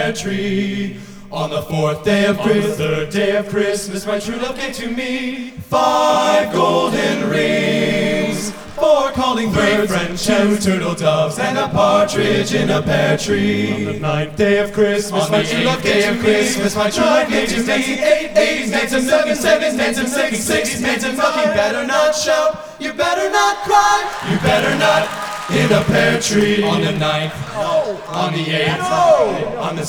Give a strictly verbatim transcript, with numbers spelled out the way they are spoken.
pear tree. On the fourth day of Christmas, the third day of Christmas, my true love gave to me five golden rings, four calling birds, French two turtle doves, and a partridge in a pear tree. On the ninth day of Christmas, On my the true love eighth gave day to of me Christmas, my true love gave to me eight, eight, eight, and seven, seven, eight, and six, six, eight, and five. You better not shout, you better not cry, you better not in a pear tree. On the ninth, on the eighth, on the